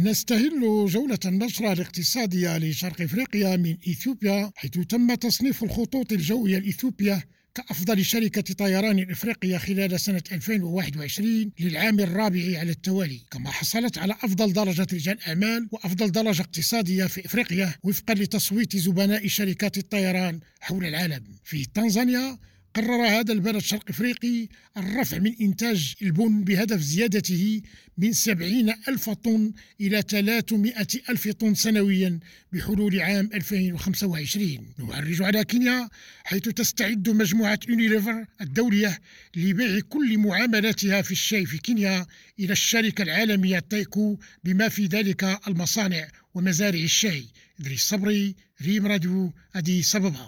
نستهل جولة النشرة الاقتصادية لشرق إفريقيا من إثيوبيا، حيث تم تصنيف الخطوط الجوية الإثيوبية كأفضل شركة طيران إفريقية خلال سنة 2021 للعام الرابع على التوالي، كما حصلت على أفضل درجة رجال أعمال وأفضل درجة اقتصادية في إفريقيا وفقا لتصويت زبناء شركات الطيران حول العالم. في تنزانيا قرر هذا البلد الشرق إفريقي الرفع من إنتاج البن بهدف زيادته من 70 ألف طن إلى 300 ألف طن سنويا بحلول عام 2025. نعرج على كينيا، حيث تستعد مجموعة يونيليفر الدولية لبيع كل معاملاتها في الشاي في كينيا إلى الشركة العالمية تايكو، بما في ذلك المصانع ومزارع الشاي. إدريس صبري، ريم راديو، أديس أبابا.